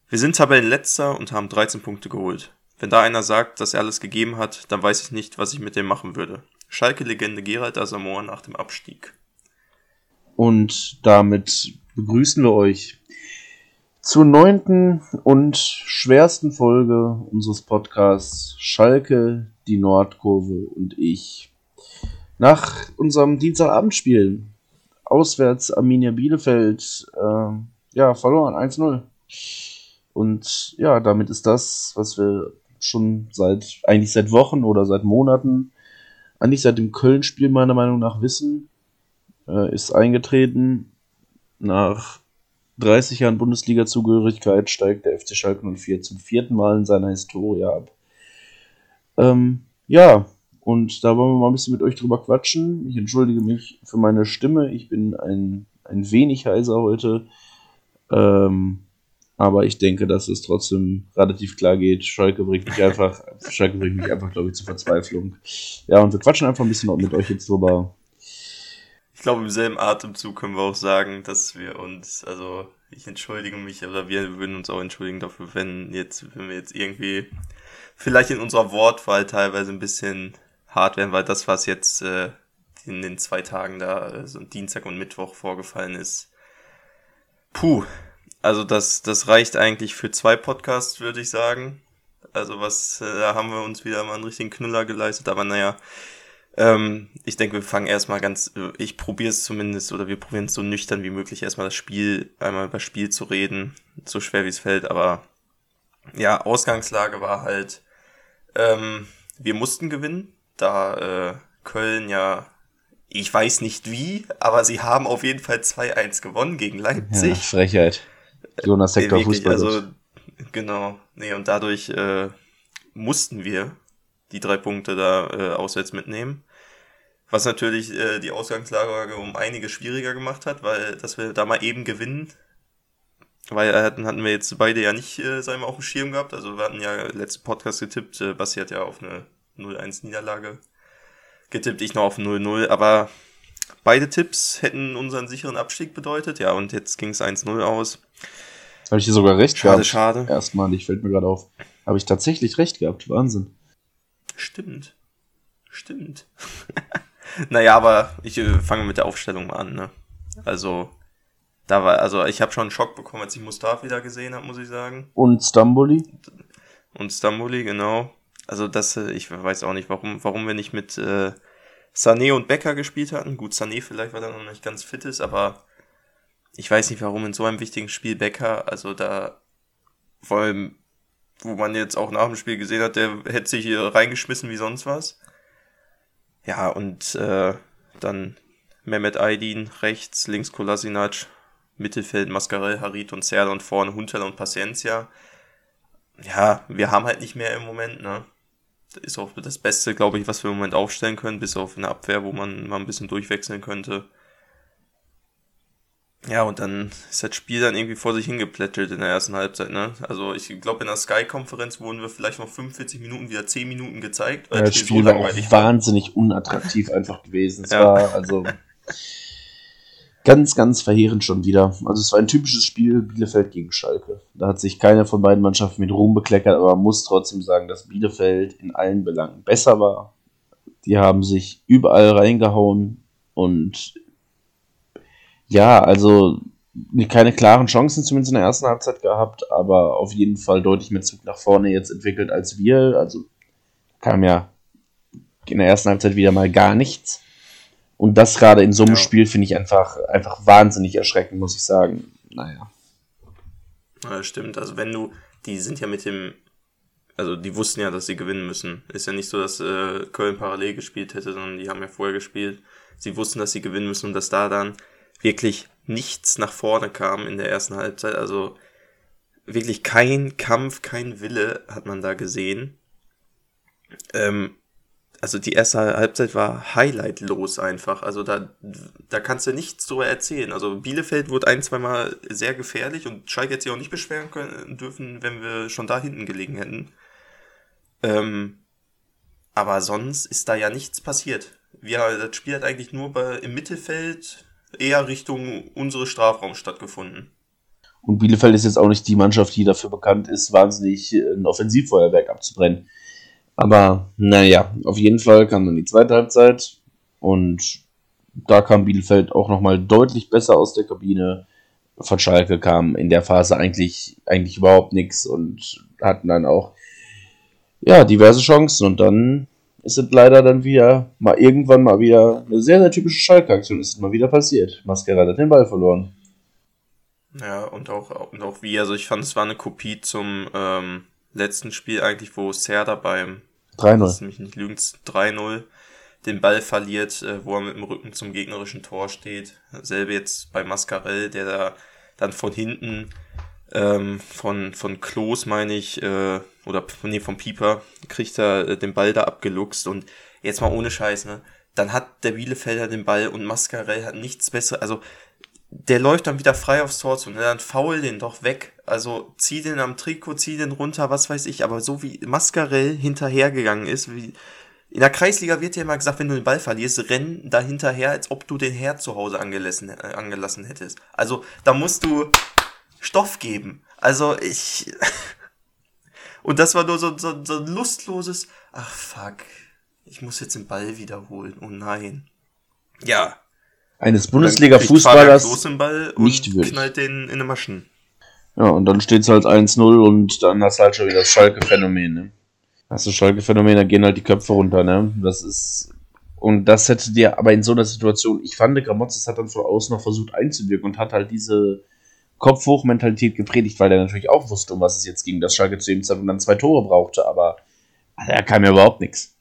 Wir sind Tabellenletzter und haben 13 Punkte geholt. Wenn da einer sagt, dass er alles gegeben hat, dann weiß ich nicht, was ich mit dem machen würde. Schalke-Legende Gerald Asamoah nach dem Abstieg. Und damit begrüßen wir euch zur 9. und schwersten Folge unseres Podcasts Schalke, die Nordkurve und ich. Nach unserem Dienstagabendspiel auswärts Arminia Bielefeld verloren 1-0. Und ja, damit ist das, was wir schon seit Wochen oder seit Monaten, eigentlich seit dem Köln-Spiel meiner Meinung nach wissen, ist eingetreten. Nach 30 Jahren Bundesliga-Zugehörigkeit steigt der FC Schalke 04 zum 4. Mal in seiner Historie ab. Und da wollen wir mal ein bisschen mit euch drüber quatschen. Ich entschuldige mich für meine Stimme. Ich bin ein wenig heiser heute. Aber ich denke, dass es trotzdem relativ klar geht. Schalke bringt mich einfach, glaube ich, zur Verzweiflung. Ja, und wir quatschen einfach ein bisschen mit euch jetzt drüber. Ich glaube, im selben Atemzug können wir auch sagen, dass wir uns, ich entschuldige mich, oder wir würden uns auch entschuldigen dafür, wenn wir jetzt irgendwie vielleicht in unserer Wortwahl teilweise ein bisschen hart werden, weil das, was jetzt in den 2 Tagen da, so Dienstag und Mittwoch vorgefallen ist, also das reicht eigentlich für 2 Podcasts, würde ich sagen. Also da haben wir uns wieder mal einen richtigen Knüller geleistet, aber naja, ich denke, wir fangen erstmal ich probiere es zumindest, oder wir probieren es so nüchtern wie möglich, erstmal einmal über das Spiel zu reden, so schwer wie es fällt, aber ja, Ausgangslage war halt, wir mussten gewinnen, da Köln ja, ich weiß nicht wie, aber sie haben auf jeden Fall 2-1 gewonnen gegen Leipzig. Ja, Frechheit. Jonas Sektor Fußball. Also, genau. Nee, und dadurch mussten wir die 3 Punkte da auswärts mitnehmen. Was natürlich die Ausgangslage um einiges schwieriger gemacht hat, weil, dass wir da mal eben gewinnen, weil hatten wir jetzt beide ja nicht, sagen wir, auf dem Schirm gehabt. Also wir hatten ja letzten Podcast getippt, Basti hat ja auf eine 0-1 Niederlage getippt, ich noch auf 0-0, aber beide Tipps hätten unseren sicheren Abstieg bedeutet, ja, und jetzt ging es 1-0 aus. Habe ich hier sogar recht gehabt? Schade. Erstmalig, fällt mir gerade auf. Habe ich tatsächlich recht gehabt, Wahnsinn. Stimmt. Naja, aber ich fange mit der Aufstellung mal an, ne? Also ich habe schon einen Schock bekommen, als ich Mustafi da gesehen habe, muss ich sagen. Und Stamboli, genau. Also ich weiß auch nicht, warum wir nicht mit Sané und Becker gespielt hatten. Gut, Sané vielleicht, weil er noch nicht ganz fit ist, aber ich weiß nicht, warum in so einem wichtigen Spiel Becker, also da, vor allem, wo man jetzt auch nach dem Spiel gesehen hat, der hätte sich hier reingeschmissen wie sonst was. Ja, und dann Mehmet Aydin rechts, links Kolasinac, Mittelfeld Mascarell, Harit und Serda und vorne Huntelaar und Paciencia. Ja, wir haben halt nicht mehr im Moment, ne? Das ist auch das Beste, glaube ich, was wir im Moment aufstellen können, bis auf eine Abwehr, wo man mal ein bisschen durchwechseln könnte. Ja, und dann ist das Spiel dann irgendwie vor sich hingeplätschelt in der ersten Halbzeit, ne? Also ich glaube, in der Sky-Konferenz wurden wir vielleicht noch 45 Minuten wieder 10 Minuten gezeigt, weil das Spiel war auch wahnsinnig unattraktiv einfach gewesen. Es war also ganz, ganz verheerend schon wieder. Also es war ein typisches Spiel Bielefeld gegen Schalke. Da hat sich keiner von beiden Mannschaften mit Ruhm bekleckert, aber man muss trotzdem sagen, dass Bielefeld in allen Belangen besser war. Die haben sich überall reingehauen und ja, also keine klaren Chancen zumindest in der ersten Halbzeit gehabt, aber auf jeden Fall deutlich mehr Zug nach vorne jetzt entwickelt als wir. Also kam ja in der ersten Halbzeit wieder mal gar nichts. Und das gerade in so einem Spiel finde ich einfach wahnsinnig erschreckend, muss ich sagen. Naja. Ja, stimmt. Also die sind ja die wussten ja, dass sie gewinnen müssen. Ist ja nicht so, dass Köln parallel gespielt hätte, sondern die haben ja vorher gespielt. Sie wussten, dass sie gewinnen müssen und dass da dann wirklich nichts nach vorne kam in der ersten Halbzeit. Also wirklich kein Kampf, kein Wille hat man da gesehen. Also die erste Halbzeit war highlightlos einfach. Also da kannst du nichts drüber erzählen. Also Bielefeld wurde 1-2 Mal sehr gefährlich und Schalke hätte sich auch nicht beschweren dürfen, wenn wir schon da hinten gelegen hätten. Aber sonst ist da ja nichts passiert. Das Spiel hat eigentlich nur im Mittelfeld eher Richtung unseres Strafraums stattgefunden. Und Bielefeld ist jetzt auch nicht die Mannschaft, die dafür bekannt ist, wahnsinnig ein Offensivfeuerwerk abzubrennen. Aber naja, auf jeden Fall kam dann die zweite Halbzeit und da kam Bielefeld auch nochmal deutlich besser aus der Kabine. Von Schalke kam in der Phase eigentlich überhaupt nichts und hatten dann auch diverse Chancen. Und dann ist es leider dann wieder irgendwann mal wieder eine sehr, sehr typische Schalke-Aktion. Ist es mal wieder passiert. Mascherade hat den Ball verloren. Ja, und auch wie, also ich fand, es war eine Kopie zum letzten Spiel eigentlich, wo Serda beim 3-0. lass mich nicht lügen, 3-0 den Ball verliert, wo er mit dem Rücken zum gegnerischen Tor steht. Selbe jetzt bei Mascarell, der da dann von hinten von Klos, meine ich, vom Pieper, kriegt er den Ball da abgeluchst. Und jetzt mal ohne Scheiß, ne? Dann hat der Bielefelder den Ball und Mascarell hat nichts Besseres, also der läuft dann wieder frei aufs Tor zu, ne? Dann foul den doch weg. Also zieh den am Trikot, zieh den runter, was weiß ich. Aber so wie Mascarell hinterhergegangen ist, wie in der Kreisliga wird ja immer gesagt, wenn du den Ball verlierst, renn da hinterher, als ob du den Herd zu Hause angelassen hättest. Also da musst du Stoff geben. Also und das war nur so ein lustloses, ach fuck, ich muss jetzt den Ball wiederholen. Oh nein. Ja. Eines Bundesliga-Fußballers nicht würdig. Knallt den in eine Maschen. Ja, und dann steht es halt 1-0 und dann hast du halt schon wieder das Schalke-Phänomen, ne? Hast du Schalke-Phänomen, da gehen halt die Köpfe runter, ne? Und das hätte dir aber in so einer Situation, ich fand, Gramotzes hat dann von außen noch versucht einzuwirken und hat halt diese Kopf-hoch-Mentalität gepredigt, weil er natürlich auch wusste, um was es jetzt ging, dass Schalke zu dem Zeitpunkt dann 2 Tore brauchte, aber da kam ja überhaupt nichts.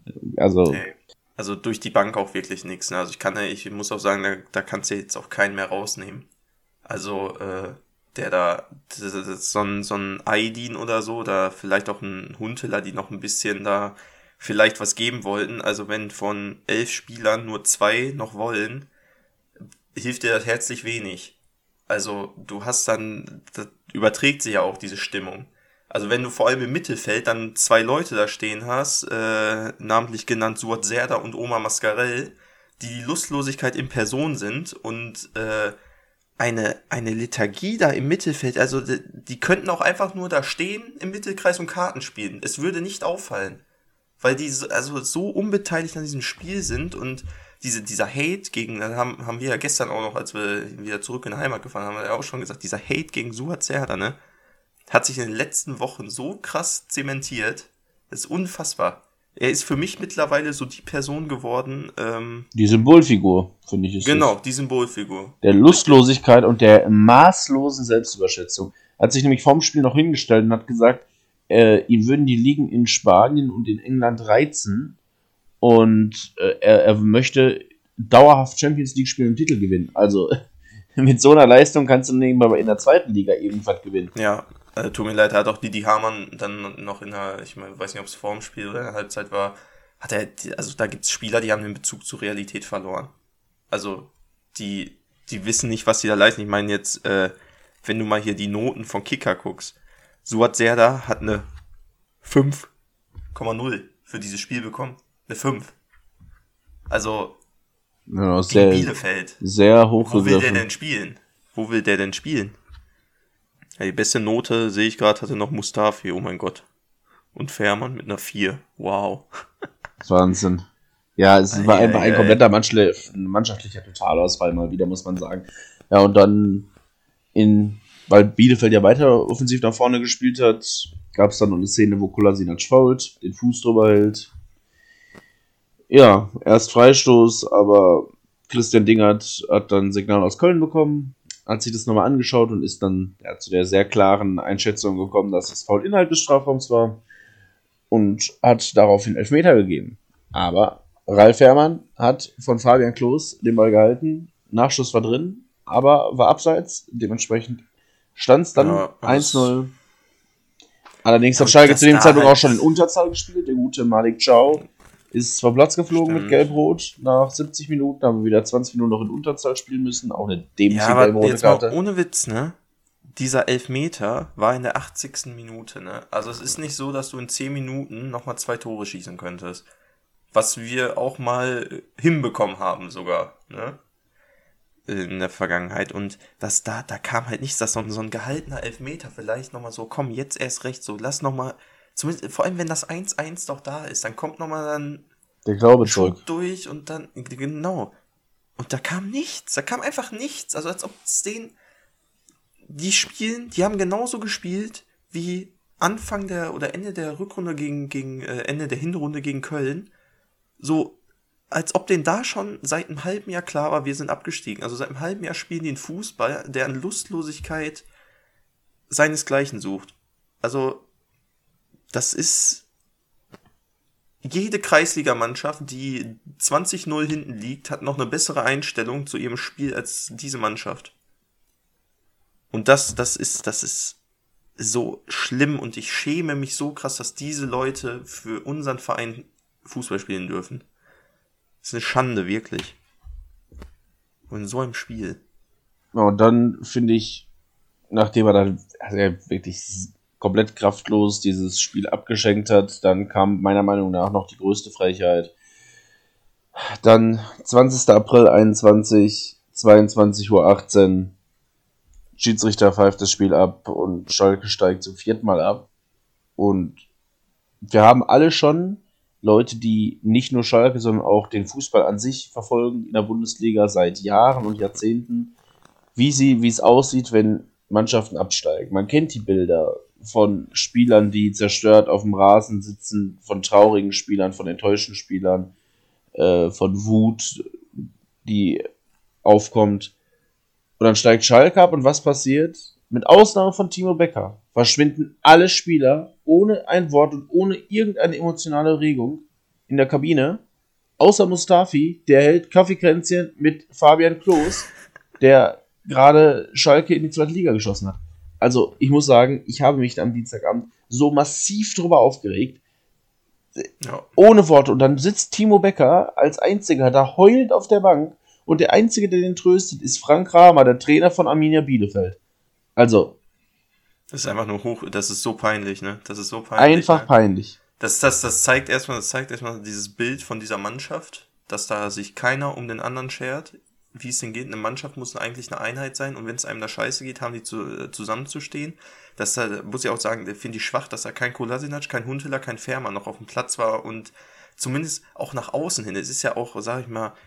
Also durch die Bank auch wirklich nichts. Ne? Also ich muss auch sagen, da kannst du jetzt auch keinen mehr rausnehmen. Also der da, so ein Aydin oder so, da vielleicht auch ein Huntelaar, die noch ein bisschen da vielleicht was geben wollten. Also wenn von 11 Spielern nur 2 noch wollen, hilft dir das herzlich wenig. Also du hast dann, das überträgt sich ja auch diese Stimmung. Also wenn du vor allem im Mittelfeld dann 2 Leute da stehen hast, namentlich genannt Suat Serdar und Omar Mascarell, die Lustlosigkeit in Person sind und eine Lethargie da im Mittelfeld, also die könnten auch einfach nur da stehen im Mittelkreis und Karten spielen. Es würde nicht auffallen, weil die also so unbeteiligt an diesem Spiel sind und dieser Hate gegen, haben wir ja gestern auch noch, als wir wieder zurück in die Heimat gefahren haben, haben wir ja auch schon gesagt, dieser Hate gegen Suat Serdar, ne, hat sich in den letzten Wochen so krass zementiert, das ist unfassbar. Er ist für mich mittlerweile so die Person geworden, die Symbolfigur, finde ich. Genau, die Symbolfigur. Der Lustlosigkeit und der maßlosen Selbstüberschätzung. Er hat sich nämlich vorm Spiel noch hingestellt und hat gesagt, ihm würden die Ligen in Spanien und in England reizen und er möchte dauerhaft Champions League spielen und Titel gewinnen. Also mit so einer Leistung kannst du nebenbei in der zweiten Liga ebenfalls gewinnen. Ja, tut mir leid, hat auch Didi Hamann dann noch ich weiß nicht, ob es vor dem Spiel oder in der Halbzeit war, also da gibt es Spieler, die haben den Bezug zur Realität verloren. Also die wissen nicht, was sie da leisten. Ich meine jetzt, wenn du mal hier die Noten von Kicker guckst, Suat Serdar hat eine 5,0 für dieses Spiel bekommen. Eine 5. Also ja, gegen Bielefeld. Sehr hoch. Wo will der denn spielen? Ja, die beste Note, sehe ich gerade, hatte noch Mustafi, oh mein Gott. Und Fährmann mit einer 4. Wow. Wahnsinn. Ja, es war einfach ein kompletter mannschaftlicher Totalausfall mal wieder, muss man sagen. Ja, und dann weil Bielefeld ja weiter offensiv nach vorne gespielt hat, gab es dann noch eine Szene, wo Kolasinac fault, den Fuß drüber hält. Ja, erst Freistoß, aber Christian Dingert hat dann ein Signal aus Köln bekommen, hat sich das nochmal angeschaut und ist dann zu der sehr klaren Einschätzung gekommen, dass das Foul innerhalb des Strafraums war und hat daraufhin Elfmeter gegeben. Aber Ralf Fährmann hat von Fabian Klos den Ball gehalten, Nachschuss war drin, aber war abseits, dementsprechend stand es dann 1-0. Allerdings hat Schalke zu dem Zeitpunkt auch schon in Unterzahl gespielt, der gute Malik Chow ist vom Platz geflogen mit Gelb-Rot nach 70 Minuten, haben wir wieder 20 Minuten noch in Unterzahl spielen müssen, auch eine dämliche gelb-rote Karte. Ohne Witz, ne? Dieser Elfmeter war in der 80. Minute, ne? Also es ist nicht so, dass du in 10 Minuten nochmal 2 Tore schießen könntest. Was wir auch mal hinbekommen haben sogar, ne? in der Vergangenheit und da kam halt nichts, dass so ein gehaltener Elfmeter vielleicht nochmal so, komm, jetzt erst recht so, lass nochmal, zumindest, vor allem wenn das 1-1 doch da ist, dann kommt nochmal dann Der Glaube Schub zurück. durch und dann, genau. Und da kam nichts, da kam einfach nichts, also als ob es die haben genauso gespielt wie Anfang oder Ende der Rückrunde gegen Ende der Hinrunde gegen Köln, so als ob denen da schon seit einem halben Jahr klar war, wir sind abgestiegen. Also seit einem halben Jahr spielen die einen Fußball, der an Lustlosigkeit seinesgleichen sucht. Also, das ist jede Kreisligamannschaft, die 20-0 hinten liegt, hat noch eine bessere Einstellung zu ihrem Spiel als diese Mannschaft. Und das ist so schlimm und ich schäme mich so krass, dass diese Leute für unseren Verein Fußball spielen dürfen. Das ist eine Schande, wirklich. Und in so einem Spiel. Ja, und dann finde ich, nachdem er dann wirklich komplett kraftlos dieses Spiel abgeschenkt hat, dann kam meiner Meinung nach noch die größte Frechheit. Dann 20. April 21, 22:18 Uhr. Schiedsrichter pfeift das Spiel ab und Schalke steigt zum 4. Mal ab. Und wir haben alle schon Leute, die nicht nur Schalke, sondern auch den Fußball an sich verfolgen in der Bundesliga seit Jahren und Jahrzehnten, wie es aussieht, wenn Mannschaften absteigen. Man kennt die Bilder von Spielern, die zerstört auf dem Rasen sitzen, von traurigen Spielern, von enttäuschten Spielern, von Wut, die aufkommt. Und dann steigt Schalke ab und was passiert? Mit Ausnahme von Timo Becker verschwinden alle Spieler ohne ein Wort und ohne irgendeine emotionale Regung in der Kabine. Außer Mustafi, der hält Kaffeekränzchen mit Fabian Klos, der gerade Schalke in die 2. Liga geschossen hat. Also, ich muss sagen, ich habe mich am Dienstagabend so massiv drüber aufgeregt. Ja. Ohne Worte. Und dann sitzt Timo Becker als einziger da heulend auf der Bank und der Einzige, der den tröstet, ist Frank Kramer, der Trainer von Arminia Bielefeld. Also. Das ist einfach nur das ist so peinlich, ne? Das ist so peinlich. Einfach ne? Peinlich. Das zeigt erstmal dieses Bild von dieser Mannschaft, dass da sich keiner um den anderen schert, wie es denn geht. Eine Mannschaft muss eigentlich eine Einheit sein und wenn es einem da scheiße geht, haben die zusammenzustehen. Da muss ich auch sagen, finde ich schwach, dass da kein Kolasinac, kein Huntelaar, kein Fährmann noch auf dem Platz war und zumindest auch nach außen hin. Es ist ja auch, sag ich mal,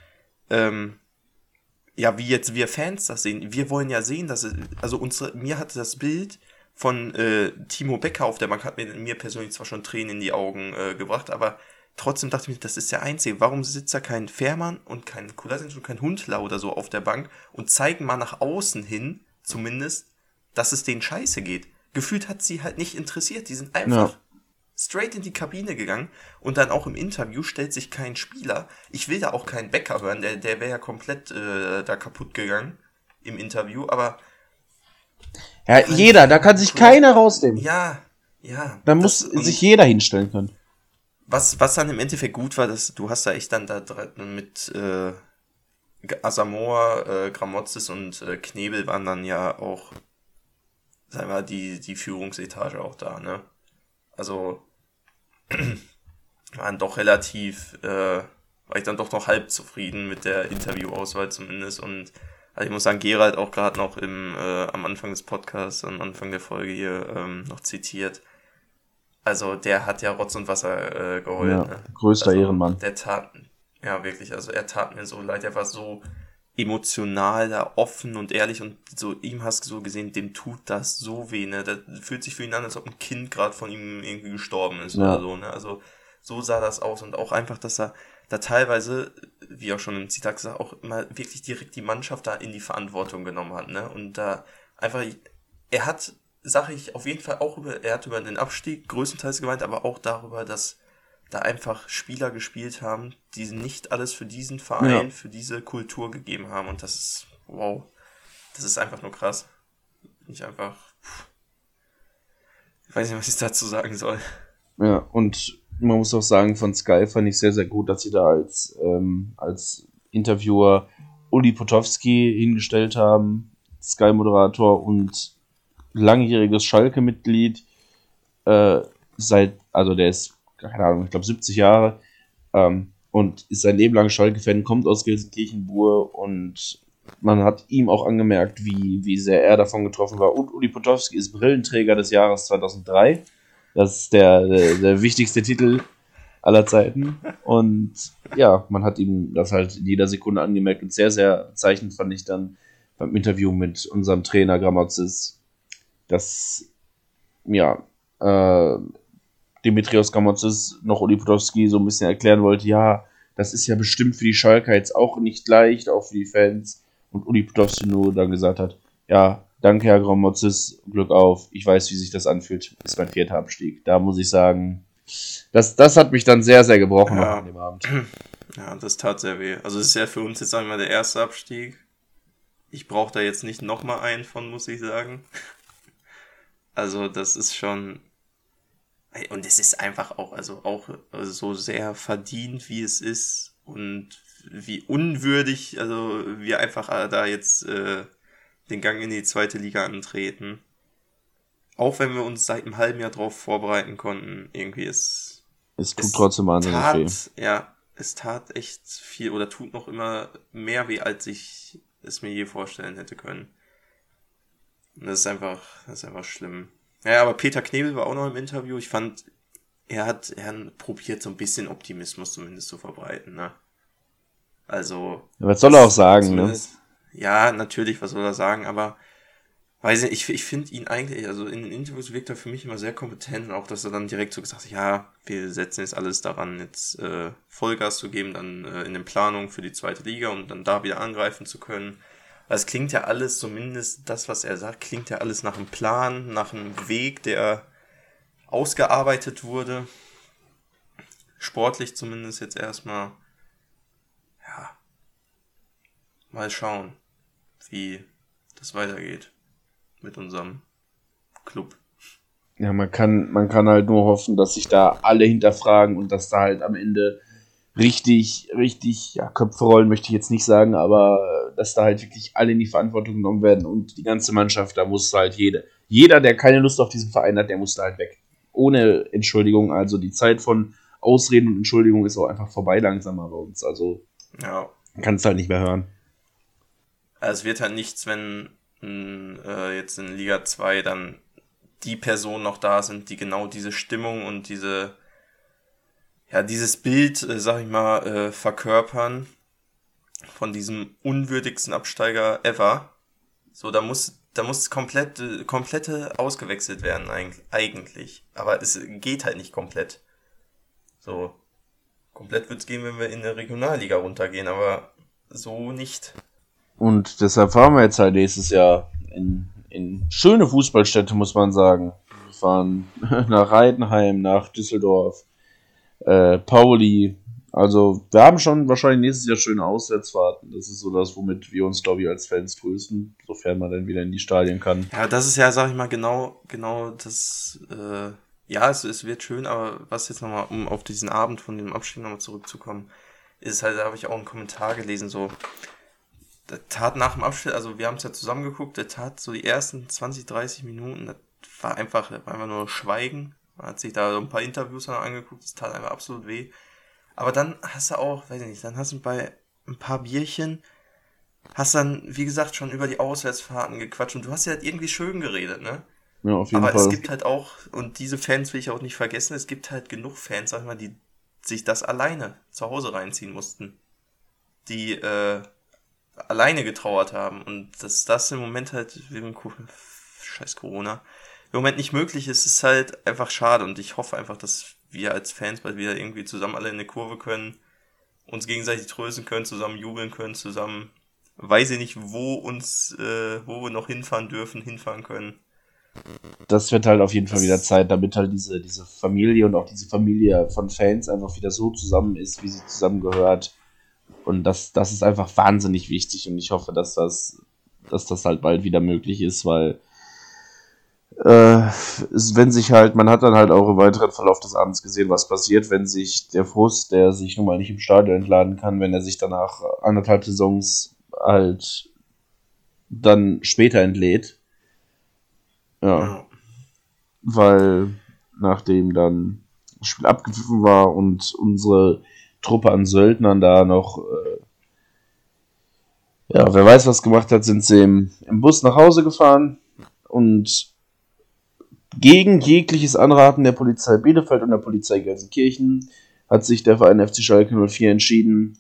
ja, wie jetzt wir Fans das sehen. Wir wollen ja sehen, dass mir hatte das Bild von Timo Becker auf der Bank, hat mir persönlich zwar schon Tränen in die Augen gebracht, aber trotzdem dachte ich mir, das ist der Einzige. Warum sitzt da kein Fährmann und kein Kolasinac und kein Huntelaar oder so auf der Bank und zeigen mal nach außen hin, zumindest, dass es denen scheiße geht. Gefühlt hat sie halt nicht interessiert. Die sind einfach straight in die Kabine gegangen und dann auch im Interview stellt sich kein Spieler. Ich will da auch keinen Becker hören, der wäre ja komplett da kaputt gegangen im Interview, aber ja, da kann sich keiner rausnehmen. Ja. Da muss sich jeder hinstellen können. Was dann im Endeffekt gut war, dass du hast da echt dann da mit Asamoah, Gramotzes und Knebel waren dann ja auch, sagen wir mal, die Führungsetage auch da, ne? Also waren doch relativ, war ich dann doch noch halb zufrieden mit der Interviewauswahl zumindest und also ich muss sagen, Gerald auch gerade noch am Anfang des Podcasts, am Anfang der Folge hier noch zitiert. Also der hat ja Rotz und Wasser geheult. Ja, ne? Größter Ehrenmann. Ja wirklich, also er tat mir so leid, er war so emotional, da offen und ehrlich und so, ihm hast du so gesehen, dem tut das so weh, ne? Das fühlt sich für ihn an, als ob ein Kind gerade von ihm irgendwie gestorben ist oder so, ne? Also so sah das aus und auch einfach, dass er da teilweise, wie auch schon im Zitat gesagt, auch immer wirklich direkt die Mannschaft da in die Verantwortung genommen hat, ne? Und da einfach, er hat, sage ich auf jeden Fall auch er hat über den Abstieg größtenteils gemeint, aber auch darüber, dass da einfach Spieler gespielt haben, die nicht alles für diesen Verein, für diese Kultur gegeben haben. Und das ist, wow, das ist einfach nur krass. Ich weiß nicht, was ich dazu sagen soll. Ja, und man muss auch sagen, von Sky fand ich sehr, sehr gut, dass sie da als Interviewer Uli Potowski hingestellt haben, Sky-Moderator und langjähriges Schalke-Mitglied, der ist, keine Ahnung, ich glaube 70 Jahre und ist sein Leben lang Schalke-Fan, kommt aus Gelsenkirchen-Bur und man hat ihm auch angemerkt, wie sehr er davon getroffen war. Und Uli Potowski ist Brillenträger des Jahres 2003. Das ist der wichtigste Titel aller Zeiten. Und ja, man hat ihm das halt in jeder Sekunde angemerkt. Und sehr, sehr bezeichnend fand ich dann beim Interview mit unserem Trainer Gramotzis, dass ja, Dimitrios Gramotzis noch Uli Potowski so ein bisschen erklären wollte, ja, das ist ja bestimmt für die Schalker jetzt auch nicht leicht, auch für die Fans. Und Uli Potowski nur dann gesagt hat, ja, danke Herr Gramotzis, Glück auf, ich weiß, wie sich das anfühlt, ist mein 4. Abstieg. Da muss ich sagen, das hat mich dann sehr, sehr gebrochen noch an dem Abend. Ja, das tat sehr weh. Also es ist ja für uns jetzt einmal der 1. Abstieg. Ich brauche da jetzt nicht nochmal einen von, muss ich sagen. Also das ist schon... Und es ist einfach auch, auch so sehr verdient, wie es ist und wie unwürdig, also wir einfach da jetzt den Gang in die 2. Liga antreten. Auch wenn wir uns seit einem halben Jahr drauf vorbereiten konnten, irgendwie es tut trotzdem wahnsinnig weh. Ja, es tat echt viel oder tut noch immer mehr weh, als ich es mir je vorstellen hätte können. Und das ist einfach schlimm. Ja, aber Peter Knebel war auch noch im Interview. Ich fand, er hat probiert, so ein bisschen Optimismus zumindest zu verbreiten, ne? Also. Was soll er auch sagen, ne? Ja, natürlich, was soll er sagen, aber weiß nicht, ich finde ihn eigentlich, also in den Interviews wirkt er für mich immer sehr kompetent und auch, dass er dann direkt so gesagt hat, ja, wir setzen jetzt alles daran, jetzt Vollgas zu geben, dann in den Planungen für die 2. Liga und dann da wieder angreifen zu können. Es klingt ja alles, zumindest das, was er sagt, klingt ja alles nach einem Plan, nach einem Weg, der ausgearbeitet wurde. Sportlich zumindest jetzt erstmal. Ja. Mal schauen, wie das weitergeht mit unserem Club. Ja, man kann halt nur hoffen, dass sich da alle hinterfragen und dass da halt am Ende richtig, ja, Köpfe rollen möchte ich jetzt nicht sagen, aber dass da halt wirklich alle in die Verantwortung genommen werden und die ganze Mannschaft, da muss halt jeder, der keine Lust auf diesen Verein hat, der muss da halt weg. Ohne Entschuldigung, also die Zeit von Ausreden und Entschuldigung ist auch einfach vorbei langsamer bei uns, also ja. Kannst halt nicht mehr hören. Also es wird halt nichts, wenn jetzt in Liga 2 dann die Personen noch da sind, die genau diese Stimmung und dieses Bild, sag ich mal, verkörpern von diesem unwürdigsten Absteiger ever. So, da muss komplette ausgewechselt werden eigentlich. Aber es geht halt nicht komplett. So, komplett wird's gehen, wenn wir in der Regionalliga runtergehen, aber so nicht. Und deshalb fahren wir jetzt halt nächstes Jahr in schöne Fußballstädte, muss man sagen. Wir fahren nach Heidenheim, nach Düsseldorf, Pauli. Also wir haben schon wahrscheinlich nächstes Jahr schöne Auswärtsfahrten. Das ist so das, womit wir uns, glaube ich, als Fans trösten, sofern man dann wieder in die Stadien kann. Ja, das ist ja, sag ich mal, genau das, es wird schön, aber was jetzt nochmal, um auf diesen Abend von dem Abstieg nochmal zurückzukommen, ist halt, da habe ich auch einen Kommentar gelesen, so, der tat nach dem Abstieg, also wir haben es ja zusammen geguckt, der tat so die ersten 20, 30 Minuten, das war einfach nur Schweigen, man hat sich da so ein paar Interviews angeguckt, das tat einfach absolut weh. Aber dann hast du auch, weiß ich nicht, dann hast du bei ein paar Bierchen, hast dann, wie gesagt, schon über die Auswärtsfahrten gequatscht und du hast ja halt irgendwie schön geredet, ne? Ja, auf jeden Fall. Aber es gibt halt auch, und diese Fans will ich auch nicht vergessen, es gibt halt genug Fans, sag ich mal, die sich das alleine zu Hause reinziehen mussten. Die alleine getrauert haben. Und dass das im Moment halt wegen scheiß Corona im Moment nicht möglich ist, ist halt einfach schade. Und ich hoffe einfach, dass wir als Fans bald wieder irgendwie zusammen alle in eine Kurve können, uns gegenseitig trösten können, zusammen jubeln können, zusammen, weiß ich nicht, wo wir noch hinfahren können. Das wird halt auf jeden Fall wieder Zeit, damit halt diese Familie und auch diese Familie von Fans einfach wieder so zusammen ist, wie sie zusammengehört. Und das ist einfach wahnsinnig wichtig und ich hoffe, dass das halt bald wieder möglich ist, weil wenn sich halt, man hat dann halt auch im weiteren Verlauf des Abends gesehen, was passiert, wenn sich der Frust, der sich nun mal nicht im Stadion entladen kann, wenn er sich danach 1,5 Saisons halt dann später entlädt. Ja. Weil nachdem dann das Spiel abgepfiffen war und unsere Truppe an Söldnern da noch Ja, wer weiß, was gemacht hat, sind sie im Bus nach Hause gefahren und gegen jegliches Anraten der Polizei Bielefeld und der Polizei Gelsenkirchen hat sich der Verein FC Schalke 04 entschieden,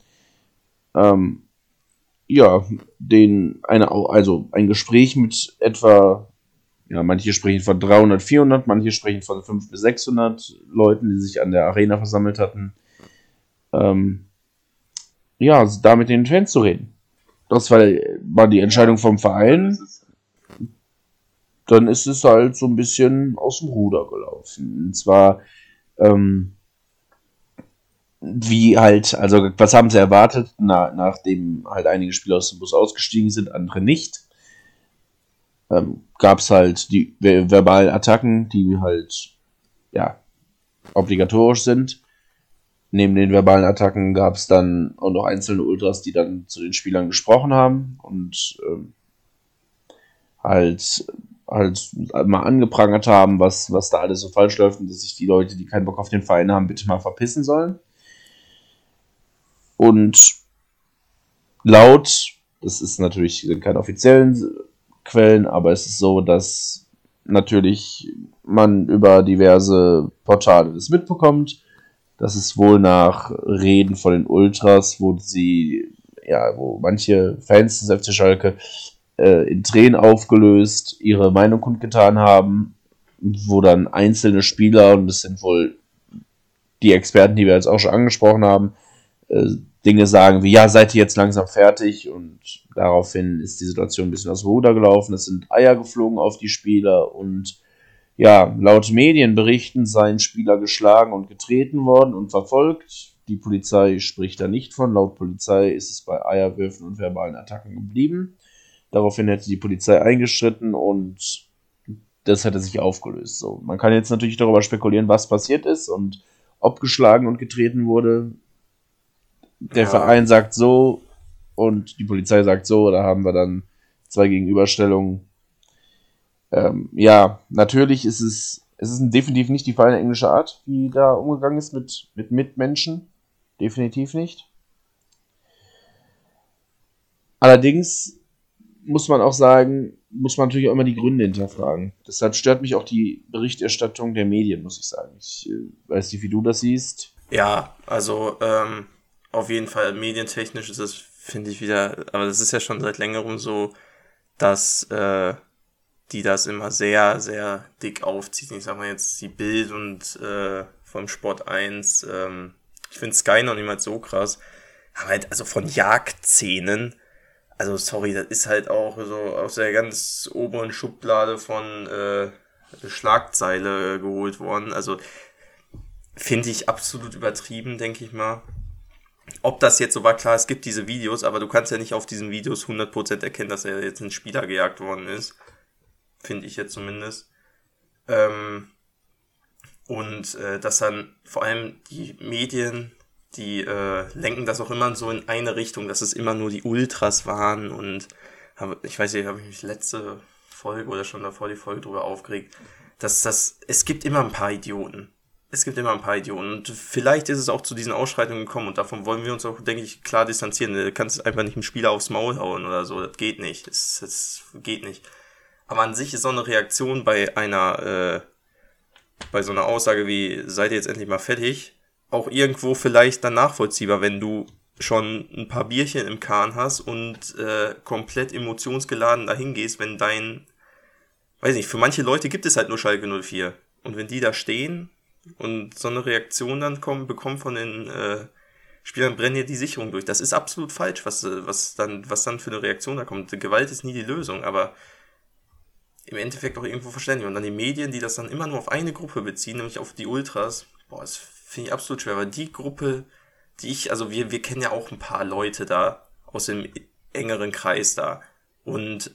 ja, ein Gespräch mit etwa, ja, manche sprechen von 300, 400, manche sprechen von 500 bis 600 Leuten, die sich an der Arena versammelt hatten, ja, da mit den Fans zu reden. Das war die Entscheidung vom Verein. Dann ist es halt so ein bisschen aus dem Ruder gelaufen. Und zwar, wie halt, also was haben sie erwartet, nachdem halt einige Spieler aus dem Bus ausgestiegen sind, andere nicht, gab es halt die verbalen Attacken, die halt, ja, obligatorisch sind. Neben den verbalen Attacken gab es dann auch noch einzelne Ultras, die dann zu den Spielern gesprochen haben und halt mal angeprangert haben, was da alles so falsch läuft und dass sich die Leute, die keinen Bock auf den Verein haben, bitte mal verpissen sollen. Und laut, das ist natürlich, sind keine offiziellen Quellen, aber es ist so, dass natürlich man über diverse Portale das mitbekommt, dass es wohl nach Reden von den Ultras, wo manche Fans des FC Schalke in Tränen aufgelöst ihre Meinung kundgetan haben, wo dann einzelne Spieler, und das sind wohl die Experten, die wir jetzt auch schon angesprochen haben, Dinge sagen wie, ja, seid ihr jetzt langsam fertig, und daraufhin ist die Situation ein bisschen aus dem Ruder gelaufen, es sind Eier geflogen auf die Spieler und ja, laut Medienberichten seien Spieler geschlagen und getreten worden und verfolgt. Die Polizei spricht da nicht von. Laut Polizei ist es bei Eierwürfen und verbalen Attacken geblieben. Daraufhin hätte die Polizei eingeschritten und das hätte sich aufgelöst. So, man kann jetzt natürlich darüber spekulieren, was passiert ist und ob geschlagen und getreten wurde. Der Verein sagt so und die Polizei sagt so. Da haben wir dann zwei Gegenüberstellungen. Ja, natürlich ist es definitiv nicht die feine englische Art, wie da umgegangen ist mit Mitmenschen. Definitiv nicht. Allerdings muss man auch sagen, muss man natürlich auch immer die Gründe hinterfragen. Deshalb stört mich auch die Berichterstattung der Medien, muss ich sagen. Ich weiß nicht, wie du das siehst. Ja, also auf jeden Fall medientechnisch ist das, finde ich, wieder, aber das ist ja schon seit längerem so, dass die das immer sehr, sehr dick aufzieht. Ich sag mal jetzt die Bild und vom Sport 1, ich finde Sky noch nicht mal so krass, aber halt, also von Jagdszenen, also sorry, das ist halt auch so aus der ganz oberen Schublade von Schlagzeile geholt worden, also finde ich absolut übertrieben, denke ich mal. Ob das jetzt so war, klar, es gibt diese Videos, aber du kannst ja nicht auf diesen Videos 100% erkennen, dass er jetzt ein Spieler gejagt worden ist. Finde ich jetzt zumindest. Dass dann vor allem die Medien, die lenken das auch immer so in eine Richtung, dass es immer nur die Ultras waren und ich weiß nicht, habe ich mich letzte Folge oder schon davor die Folge drüber aufgeregt, es gibt immer ein paar Idioten. Es gibt immer ein paar Idioten und vielleicht ist es auch zu diesen Ausschreitungen gekommen und davon wollen wir uns auch, denke ich, klar distanzieren. Du kannst einfach nicht einen Spieler aufs Maul hauen oder so, das geht nicht. Das geht nicht. Aber an sich ist so eine Reaktion bei so einer Aussage wie, seid ihr jetzt endlich mal fertig, auch irgendwo vielleicht dann nachvollziehbar, wenn du schon ein paar Bierchen im Kahn hast und komplett emotionsgeladen dahin gehst, wenn weiß nicht, für manche Leute gibt es halt nur Schalke 04. Und wenn die da stehen und so eine Reaktion dann bekommen von den Spielern, brennen hier die Sicherung durch. Das ist absolut falsch, was dann für eine Reaktion da kommt. Gewalt ist nie die Lösung, aber im Endeffekt auch irgendwo verständlich. Und dann die Medien, die das dann immer nur auf eine Gruppe beziehen, nämlich auf die Ultras, das finde ich absolut schwer, weil die Gruppe, wir kennen ja auch ein paar Leute da aus dem engeren Kreis da. Und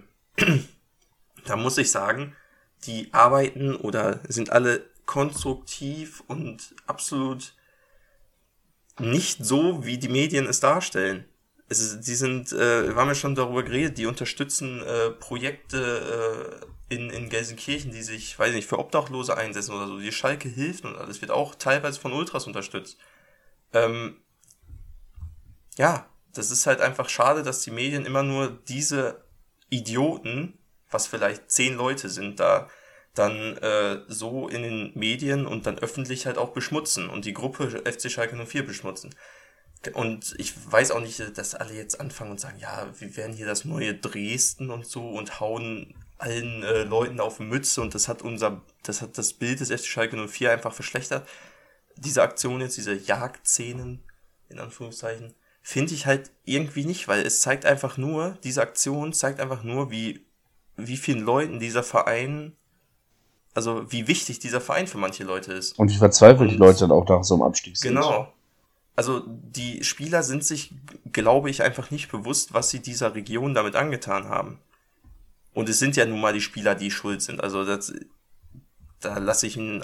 da muss ich sagen, die arbeiten oder sind alle konstruktiv und absolut nicht so, wie die Medien es darstellen. Wir haben ja schon darüber geredet, die unterstützen Projekte in Gelsenkirchen, die sich, weiß nicht, für Obdachlose einsetzen oder so. Die Schalke hilft und alles wird auch teilweise von Ultras unterstützt. Ja, das ist halt einfach schade, dass die Medien immer nur diese Idioten, was vielleicht 10 Leute sind, da dann so in den Medien und dann öffentlich halt auch beschmutzen und die Gruppe FC Schalke 04 beschmutzen. Und ich weiß auch nicht, dass alle jetzt anfangen und sagen, ja, wir werden hier das neue Dresden und so und hauen allen Leuten auf die Mütze und das hat das Bild des FC Schalke 04 einfach verschlechtert. Diese Aktion jetzt, diese Jagdszenen, in Anführungszeichen, finde ich halt irgendwie nicht, weil es zeigt einfach nur, diese Aktion zeigt einfach nur, wie vielen Leuten dieser Verein, also wie wichtig dieser Verein für manche Leute ist. Und wie verzweifelt die Leute dann auch nach so einem Abstieg sind. Genau. Also die Spieler sind sich, glaube ich, einfach nicht bewusst, was sie dieser Region damit angetan haben. Und es sind ja nun mal die Spieler, die schuld sind. Also da lasse ich mit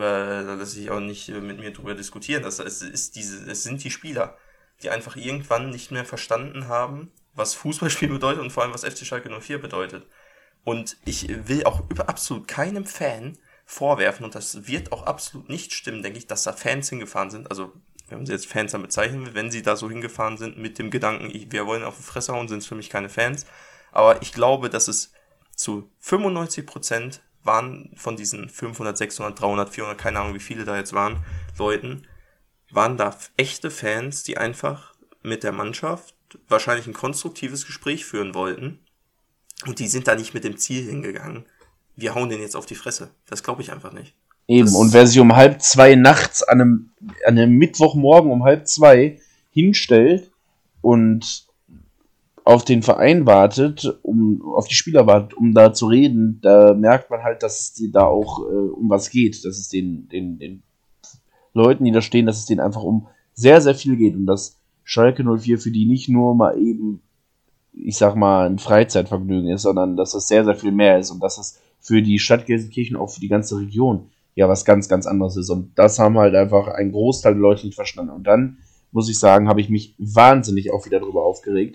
mir drüber diskutieren. Es sind die Spieler, die einfach irgendwann nicht mehr verstanden haben, was Fußballspiel bedeutet und vor allem was FC Schalke 04 bedeutet. Und ich will auch absolut keinem Fan vorwerfen, und das wird auch absolut nicht stimmen, denke ich, dass da Fans hingefahren sind, also wenn man sie jetzt Fans dann bezeichnen will, wenn sie da so hingefahren sind mit dem Gedanken, wir wollen auf die Fresse hauen, sind es für mich keine Fans. Aber ich glaube, dass es zu 95% waren von diesen 500, 600, 300, 400, keine Ahnung wie viele da jetzt waren, Leuten, waren da echte Fans, die einfach mit der Mannschaft wahrscheinlich ein konstruktives Gespräch führen wollten. Und die sind da nicht mit dem Ziel hingegangen, wir hauen den jetzt auf die Fresse. Das glaube ich einfach nicht. Eben, und wer sich um 1:30 nachts an einem Mittwochmorgen um 1:30 hinstellt und auf den Verein wartet, auf die Spieler wartet, um da zu reden, da merkt man halt, dass es da auch um was geht, dass es den Leuten, die da stehen, dass es denen einfach um sehr, sehr viel geht und dass Schalke 04 für die nicht nur mal eben, ich sag mal, ein Freizeitvergnügen ist, sondern dass es sehr, sehr viel mehr ist und dass es für die Stadt Gelsenkirchen, auch für die ganze Region, ja was ganz, ganz anderes ist. Und das haben halt einfach ein Großteil der Leute nicht verstanden. Und dann, muss ich sagen, habe ich mich wahnsinnig auch wieder darüber aufgeregt.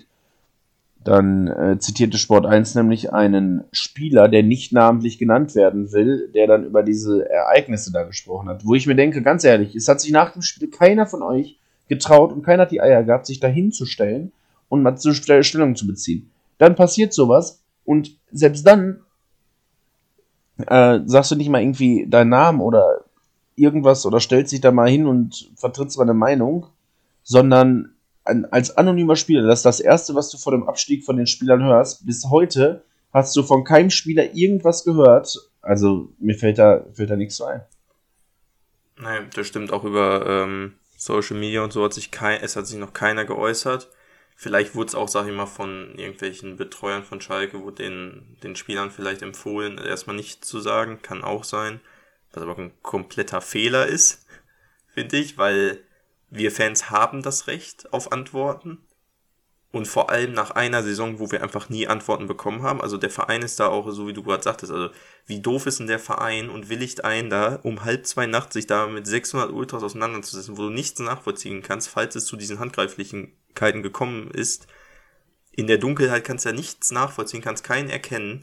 Dann zitierte Sport 1 nämlich einen Spieler, der nicht namentlich genannt werden will, der dann über diese Ereignisse da gesprochen hat. Wo ich mir denke, ganz ehrlich, es hat sich nach dem Spiel keiner von euch getraut und keiner hat die Eier gehabt, sich da hinzustellen und mal zur Stellung zu beziehen. Dann passiert sowas und selbst dann sagst du nicht mal irgendwie deinen Namen oder irgendwas oder stellst dich da mal hin und vertrittst mal eine Meinung, sondern als anonymer Spieler, das ist das Erste, was du vor dem Abstieg von den Spielern hörst. Bis heute hast du von keinem Spieler irgendwas gehört. Also mir fällt da nichts so ein. Nein, das stimmt. Auch über Social Media und so hat sich noch keiner geäußert. Vielleicht wurde es auch, sag ich mal, von irgendwelchen Betreuern von Schalke, wurde den Spielern vielleicht empfohlen, erstmal nichts zu sagen. Kann auch sein. Was aber ein kompletter Fehler ist, finde ich, weil wir Fans haben das Recht auf Antworten. Und vor allem nach einer Saison, wo wir einfach nie Antworten bekommen haben. Also der Verein ist da auch, so wie du gerade sagtest, also wie doof ist denn der Verein und willigt ein, da um 1:30 nachts sich da mit 600 Ultras auseinanderzusetzen, wo du nichts nachvollziehen kannst, falls es zu diesen Handgreiflichkeiten gekommen ist. In der Dunkelheit kannst du ja nichts nachvollziehen, kannst keinen erkennen.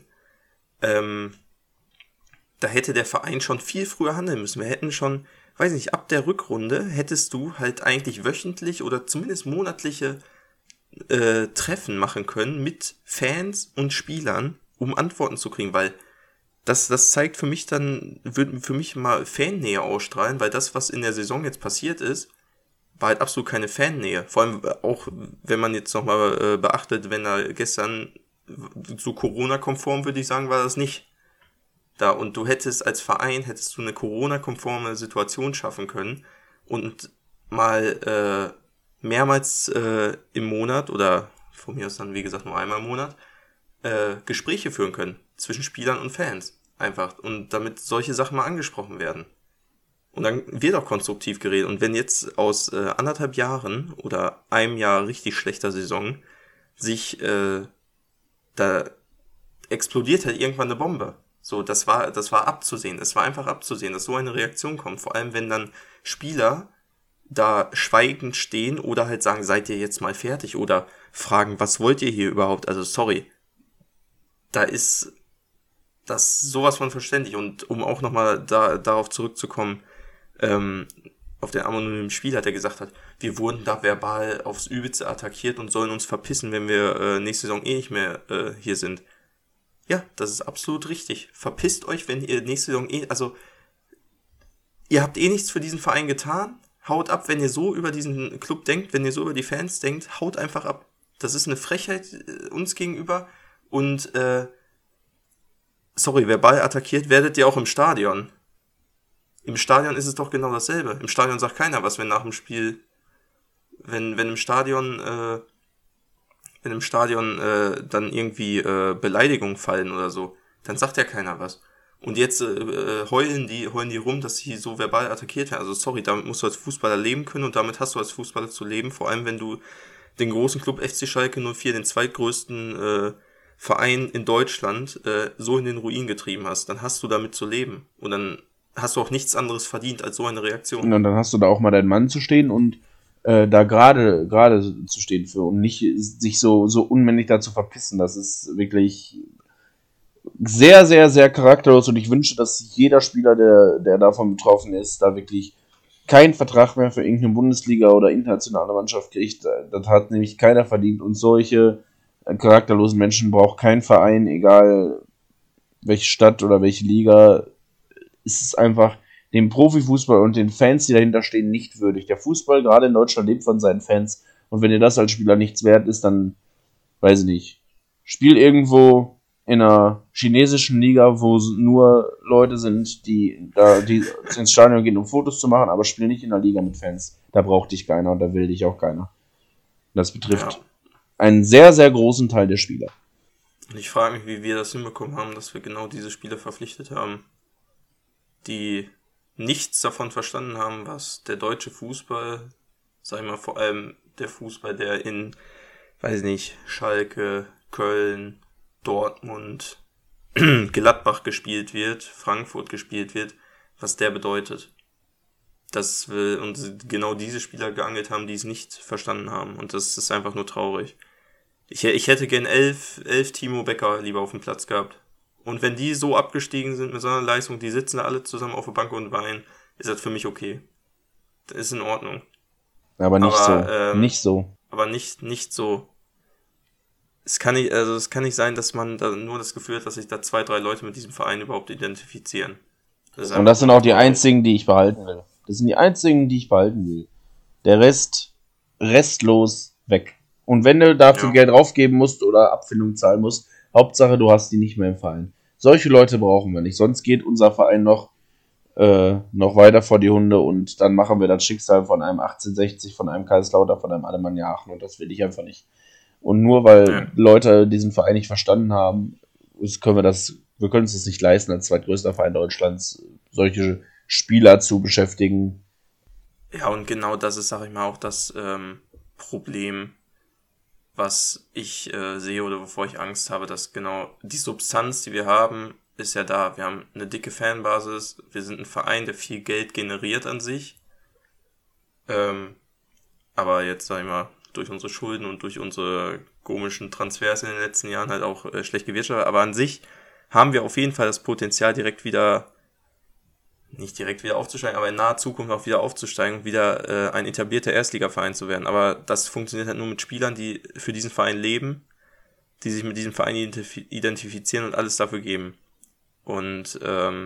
Da hätte der Verein schon viel früher handeln müssen. Wir hätten schon, weiß nicht, ab der Rückrunde hättest du halt eigentlich wöchentlich oder zumindest monatliche Treffen machen können mit Fans und Spielern, um Antworten zu kriegen, weil das zeigt für mich dann, würde für mich mal Fannähe ausstrahlen, weil das, was in der Saison jetzt passiert ist, war halt absolut keine Fannähe. Vor allem auch, wenn man jetzt nochmal beachtet, wenn er gestern so Corona-konform, würde ich sagen, war das nicht da. Und du hättest als Verein, eine Corona-konforme Situation schaffen können und mal mehrmals im Monat oder von mir aus dann, wie gesagt, nur einmal im Monat Gespräche führen können zwischen Spielern und Fans. Einfach. Und damit solche Sachen mal angesprochen werden. Und dann wird auch konstruktiv geredet. Und wenn jetzt aus 1,5 Jahren oder einem Jahr richtig schlechter Saison sich da explodiert halt irgendwann eine Bombe. So, das war abzusehen. Es war einfach abzusehen, dass so eine Reaktion kommt. Vor allem, wenn dann Spieler da schweigend stehen oder halt sagen, seid ihr jetzt mal fertig oder fragen, was wollt ihr hier überhaupt? Also sorry, da ist das sowas von verständlich. Und um auch nochmal darauf zurückzukommen, auf der anonymen Spiel hat er gesagt hat, wir wurden da verbal aufs Übelste attackiert und sollen uns verpissen, wenn wir nächste Saison nicht mehr hier sind. Ja, das ist absolut richtig. Verpisst euch, wenn ihr nächste Saison also ihr habt nichts für diesen Verein getan. Haut ab, wenn ihr so über diesen Club denkt, wenn ihr so über die Fans denkt, haut einfach ab. Das ist eine Frechheit uns gegenüber und verbal attackiert werdet ihr auch im Stadion. Im Stadion ist es doch genau dasselbe. Im Stadion sagt keiner was, wenn nach dem Spiel, wenn im Stadion dann irgendwie Beleidigungen fallen oder so, dann sagt ja keiner was. Und jetzt heulen die rum, dass sie so verbal attackiert werden. Also sorry, damit musst du als Fußballer leben können und damit hast du als Fußballer zu leben, vor allem wenn du den großen Club FC Schalke 04, den zweitgrößten Verein in Deutschland, so in den Ruin getrieben hast, dann hast du damit zu leben. Und dann hast du auch nichts anderes verdient als so eine Reaktion. Und dann hast du da auch mal deinen Mann zu stehen und da gerade zu stehen für und nicht sich so unmännlich da zu verpissen. Das ist wirklich sehr, sehr, sehr charakterlos und ich wünsche, dass jeder Spieler, der davon betroffen ist, da wirklich keinen Vertrag mehr für irgendeine Bundesliga oder internationale Mannschaft kriegt. Das hat nämlich keiner verdient und solche charakterlosen Menschen braucht kein Verein, egal welche Stadt oder welche Liga. Es ist einfach dem Profifußball und den Fans, die dahinter stehen, nicht würdig. Der Fußball, gerade in Deutschland, lebt von seinen Fans. Und wenn dir das als Spieler nichts wert ist, dann, weiß ich nicht, spiel irgendwo in einer chinesischen Liga, wo nur Leute sind, die ins Stadion gehen, um Fotos zu machen, aber spiel nicht in einer Liga mit Fans. Da braucht dich keiner und da will dich auch keiner. Das betrifft einen sehr, sehr großen Teil der Spieler. Und ich frage mich, wie wir das hinbekommen haben, dass wir genau diese Spieler verpflichtet haben, die nichts davon verstanden haben, was der deutsche Fußball, sag ich mal, vor allem der Fußball, der in, weiß nicht, Schalke, Köln, Dortmund, Gladbach gespielt wird, Frankfurt gespielt wird, was der bedeutet. Und genau diese Spieler geangelt haben, die es nicht verstanden haben. Und das ist einfach nur traurig. Ich hätte gern 11 Timo Becker lieber auf dem Platz gehabt. Und wenn die so abgestiegen sind mit so einer Leistung, die sitzen da alle zusammen auf der Bank und weinen, ist das für mich okay. Das ist in Ordnung. Aber nicht so. Aber nicht so. Es kann nicht sein, dass man da nur das Gefühl hat, dass sich da 2, 3 Leute mit diesem Verein überhaupt identifizieren. Und das sind auch die einzigen, die ich behalten will. Das sind die einzigen, die ich behalten will. Der Rest, restlos weg. Und wenn du dafür Geld draufgeben musst oder Abfindung zahlen musst, Hauptsache, du hast die nicht mehr im Verein. Solche Leute brauchen wir nicht. Sonst geht unser Verein noch weiter vor die Hunde und dann machen wir das Schicksal von einem 1860, von einem Kaiserslautern, von einem Alemannia Aachen und das will ich einfach nicht. Und nur weil Leute diesen Verein nicht verstanden haben, können wir können uns das nicht leisten, als zweitgrößter Verein Deutschlands solche Spieler zu beschäftigen. Ja, und genau das ist, sag ich mal, auch das Problem, was ich sehe oder wovor ich Angst habe, dass genau die Substanz, die wir haben, ist ja da. Wir haben eine dicke Fanbasis, wir sind ein Verein, der viel Geld generiert an sich. Aber jetzt, sag ich mal, durch unsere Schulden und durch unsere komischen Transfers in den letzten Jahren halt auch schlecht gewirtschaftet. Aber an sich haben wir auf jeden Fall das Potenzial, nicht direkt wieder aufzusteigen, aber in naher Zukunft auch wieder aufzusteigen und wieder ein etablierter Erstligaverein zu werden. Aber das funktioniert halt nur mit Spielern, die für diesen Verein leben, die sich mit diesem Verein identifizieren und alles dafür geben. Und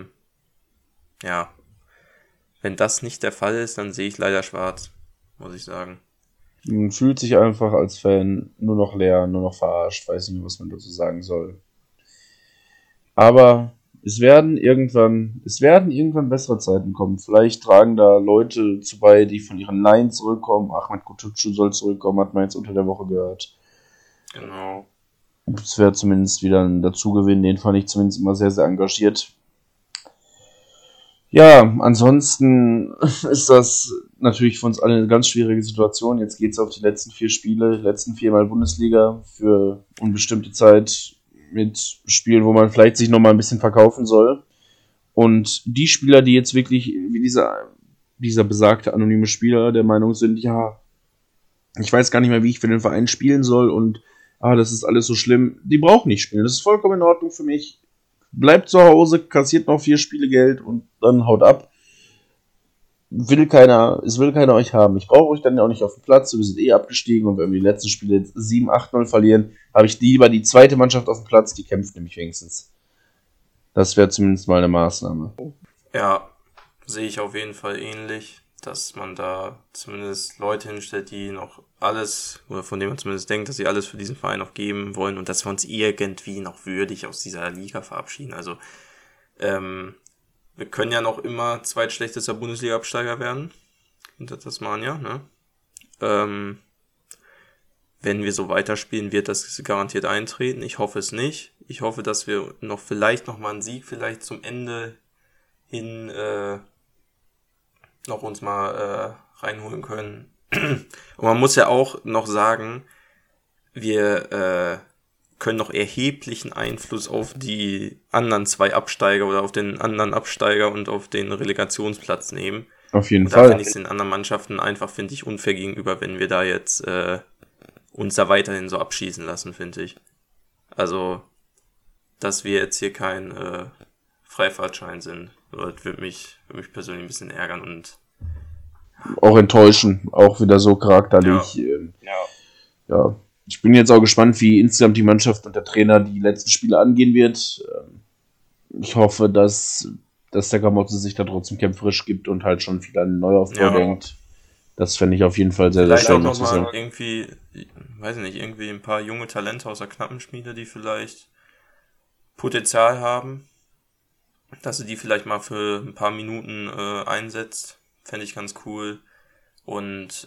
wenn das nicht der Fall ist, dann sehe ich leider schwarz, muss ich sagen. Man fühlt sich einfach als Fan nur noch leer, nur noch verarscht, weiß nicht, was man dazu sagen soll. Aber es werden irgendwann bessere Zeiten kommen. Vielleicht tragen da Leute zu bei, die von ihren Laien zurückkommen. Ahmed Kutucu soll zurückkommen, hat man jetzt unter der Woche gehört. Genau. Es wäre zumindest wieder ein Dazugewinn, den fand ich zumindest immer sehr, sehr engagiert. Ja, ansonsten ist das natürlich für uns alle eine ganz schwierige Situation. Jetzt geht es auf die letzten 4 Spiele, letzten 4 Mal Bundesliga für unbestimmte Zeit mit Spielen, wo man vielleicht sich nochmal ein bisschen verkaufen soll. Und die Spieler, die jetzt wirklich, wie dieser besagte anonyme Spieler der Meinung sind, ja, ich weiß gar nicht mehr, wie ich für den Verein spielen soll und das ist alles so schlimm, die brauchen nicht spielen. Das ist vollkommen in Ordnung für mich. Bleibt zu Hause, kassiert noch 4 Spiele Geld und dann haut ab. es will keiner euch haben. Ich brauche euch dann auch nicht auf dem Platz, wir sind eh abgestiegen und wenn wir die letzten Spiele jetzt 7-8-0 verlieren, habe ich lieber die zweite Mannschaft auf dem Platz, die kämpft nämlich wenigstens. Das wäre zumindest mal eine Maßnahme. Ja, sehe ich auf jeden Fall ähnlich, dass man da zumindest Leute hinstellt, die noch alles, oder von denen man zumindest denkt, dass sie alles für diesen Verein noch geben wollen und dass wir uns irgendwie noch würdig aus dieser Liga verabschieden. Also, wir können ja noch immer zweitschlechtester Bundesliga-Absteiger werden, hinter Tasmania, ne? Wenn wir so weiterspielen, wird das garantiert eintreten. Ich hoffe es nicht. Ich hoffe, dass wir vielleicht noch mal einen Sieg vielleicht zum Ende hin noch uns mal reinholen können. Und man muss ja auch noch sagen, wir können noch erheblichen Einfluss auf die anderen zwei Absteiger oder auf den anderen Absteiger und auf den Relegationsplatz nehmen. Auf jeden und Fall. Da finde ich es den anderen Mannschaften einfach, finde ich, unfair gegenüber, wenn wir da jetzt uns da weiterhin so abschießen lassen, finde ich. Also, dass wir jetzt hier kein Freifahrtschein sind, das würde mich persönlich ein bisschen ärgern und auch enttäuschen, auch wieder so charakterlich. Ja. Ich bin jetzt auch gespannt, wie insgesamt die Mannschaft und der Trainer die letzten Spiele angehen wird. Ich hoffe, dass der Gamotze sich da trotzdem kämpferisch gibt und halt schon viel an Neuaufbau denkt. Das fände ich auf jeden Fall sehr, sehr schön. Vielleicht auch nochmal irgendwie, weiß ich nicht, irgendwie ein paar junge Talente aus der Knappenschmiede, die vielleicht Potenzial haben, dass sie die vielleicht mal für ein paar Minuten einsetzt. Fände ich ganz cool. Und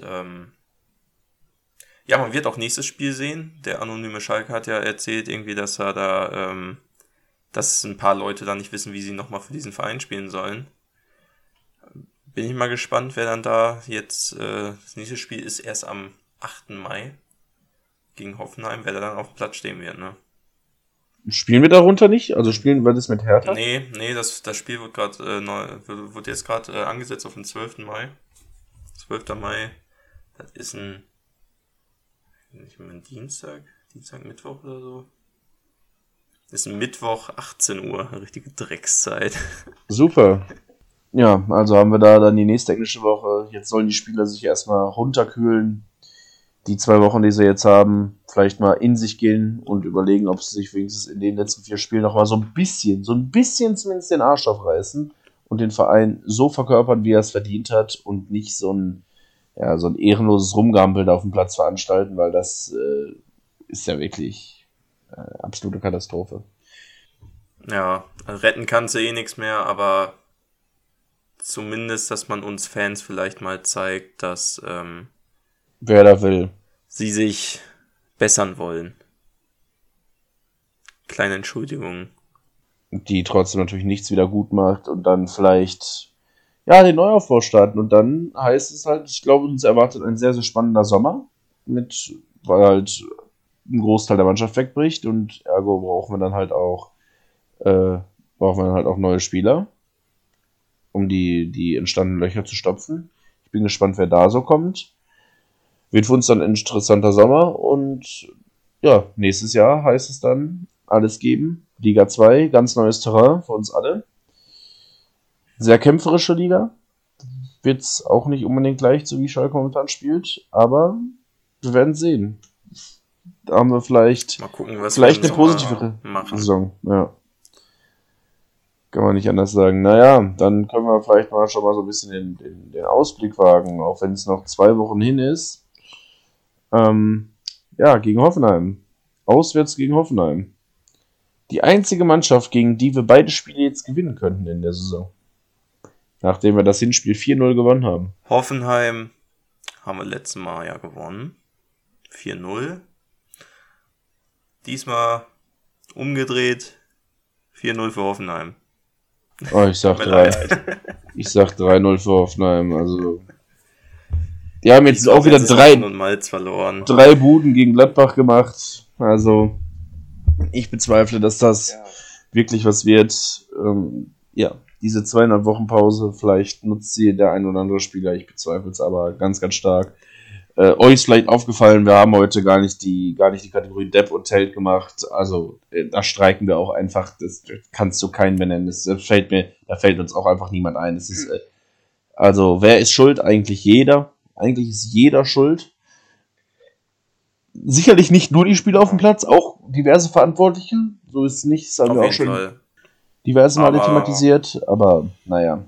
ja, man wird auch nächstes Spiel sehen. Der anonyme Schalke hat ja erzählt irgendwie, dass er da, dass ein paar Leute da nicht wissen, wie sie nochmal für diesen Verein spielen sollen. Bin ich mal gespannt, wer dann da jetzt, das nächste Spiel ist erst am 8. Mai gegen Hoffenheim, wer da dann auf dem Platz stehen wird, ne? Spielen wir darunter nicht? Also spielen wir das mit Hertha? Nee, das Spiel wird jetzt gerade angesetzt auf den 12. Mai. 12. Mai, das ist nicht mehr ein Dienstag, Mittwoch oder so. Das ist ein Mittwoch, 18 Uhr, eine richtige Dreckszeit. Super. Ja, also haben wir da dann die nächste englische Woche. Jetzt sollen die Spieler sich erstmal runterkühlen. Die 2 Wochen, die sie jetzt haben, vielleicht mal in sich gehen und überlegen, ob sie sich wenigstens in den letzten 4 Spielen nochmal so ein bisschen zumindest den Arsch aufreißen und den Verein so verkörpern, wie er es verdient hat und nicht so ein ehrenloses Rumgampeln auf dem Platz veranstalten, weil das ist ja wirklich absolute Katastrophe. Ja, retten kannst du eh nichts mehr, aber zumindest, dass man uns Fans vielleicht mal zeigt, dass wer da will, sie sich bessern wollen. Kleine Entschuldigung. Die trotzdem natürlich nichts wieder gut macht und dann vielleicht den Neuaufbau starten. Und dann heißt es halt, ich glaube, uns erwartet ein sehr, sehr spannender Sommer, weil halt ein Großteil der Mannschaft wegbricht und ergo brauchen wir dann halt auch neue Spieler, um die entstandenen Löcher zu stopfen. Ich bin gespannt, wer da so kommt. Wird für uns dann ein interessanter Sommer und ja, nächstes Jahr heißt es dann alles geben. Liga 2, ganz neues Terrain für uns alle. Sehr kämpferische Liga. Wird's auch nicht unbedingt leicht, so wie Schalke momentan spielt, aber wir werden sehen. Da haben wir vielleicht mal gucken, was eine positivere Saison. Ja. Kann man nicht anders sagen. Naja, dann können wir vielleicht mal schon mal so ein bisschen den Ausblick wagen, auch wenn es noch 2 Wochen hin ist. Gegen Hoffenheim. Auswärts gegen Hoffenheim. Die einzige Mannschaft, gegen die wir beide Spiele jetzt gewinnen könnten in der Saison. Nachdem wir das Hinspiel 4-0 gewonnen haben. Hoffenheim haben wir letztes Mal ja gewonnen. 4-0. Diesmal umgedreht. 4-0 für Hoffenheim. Oh, ich sag 3-0 für Hoffenheim. Also, die haben jetzt auch wieder 3 Buden gegen Gladbach gemacht. Also, ich bezweifle, dass das wirklich was wird. Diese 2,5 Wochen Pause, vielleicht nutzt sie der ein oder andere Spieler. Ich bezweifle es aber ganz, ganz stark. Euch ist vielleicht aufgefallen, wir haben heute gar nicht die Kategorie Depp und Telt gemacht. Also, da streiken wir auch einfach. Das kannst du keinen benennen. Da fällt uns auch einfach niemand ein. Es ist Also, wer ist schuld? Eigentlich jeder. Eigentlich ist jeder schuld. Sicherlich nicht nur die Spieler auf dem Platz, auch diverse Verantwortliche. So ist es nicht, das haben Auf wir auch jeden schon Fall. diverse Male Aber- thematisiert, aber naja.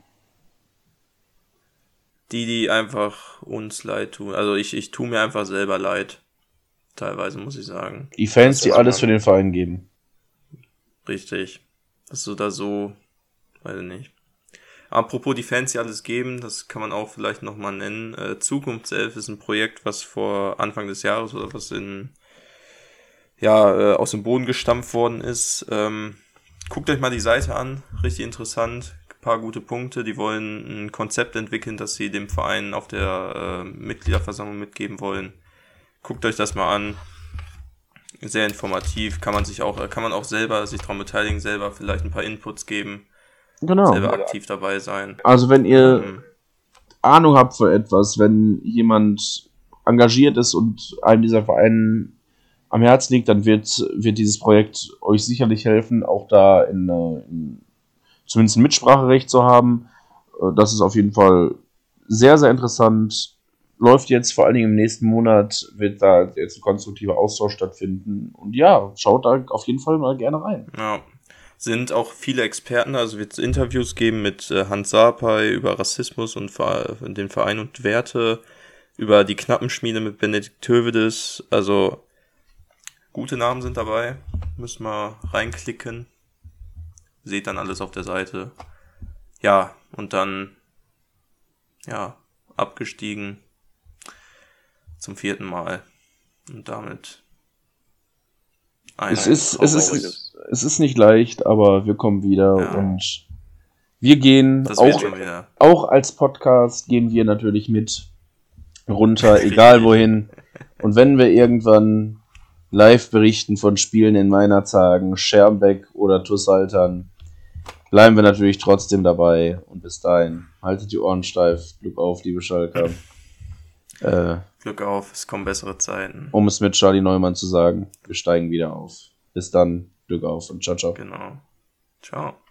Die einfach uns leid tun. Also ich tue mir einfach selber leid. Teilweise muss ich sagen. Die Fans, Das die ist alles aber- für den Verein geben. Richtig. Das ist oder so, weiß ich nicht. Apropos die Fans, die alles geben, das kann man auch vielleicht nochmal nennen. Zukunftself ist ein Projekt, was vor Anfang des Jahres oder was aus dem Boden gestampft worden ist. Guckt euch mal die Seite an, richtig interessant. Ein paar gute Punkte. Die wollen ein Konzept entwickeln, das sie dem Verein auf der Mitgliederversammlung mitgeben wollen. Guckt euch das mal an. Sehr informativ, kann man auch selber sich daran beteiligen, selber vielleicht ein paar Inputs geben, Genau. selber aktiv dabei sein. Also wenn ihr Ahnung habt für etwas, wenn jemand engagiert ist und einem dieser Verein am Herz liegt, dann wird dieses Projekt euch sicherlich helfen, auch da zumindest ein Mitspracherecht zu haben. Das ist auf jeden Fall sehr, sehr interessant. Läuft jetzt vor allen Dingen im nächsten Monat, wird da jetzt ein konstruktiver Austausch stattfinden. Und ja, schaut da auf jeden Fall mal gerne rein. Ja, sind auch viele Experten, also wird es Interviews geben mit Hans Sapai über Rassismus und den Verein und Werte, über die Knappenschmiede mit Benedikt Tövedes, also gute Namen sind dabei, müsst mal reinklicken, seht dann alles auf der Seite. Ja, und dann, abgestiegen zum 4. Mal und damit Es ist nicht leicht, aber wir kommen wieder und wir gehen das wird schon wieder. auch als Podcast gehen wir natürlich mit runter, egal wohin. Und wenn wir irgendwann live berichten von Spielen in Meinerzhagen, Schermbeck oder Tussaltern, bleiben wir natürlich trotzdem dabei. Und bis dahin, haltet die Ohren steif. Glück auf, liebe Schalker. Glück auf, es kommen bessere Zeiten. Um es mit Charlie Neumann zu sagen, wir steigen wieder auf. Bis dann, Glück auf und ciao, ciao. Genau. Ciao.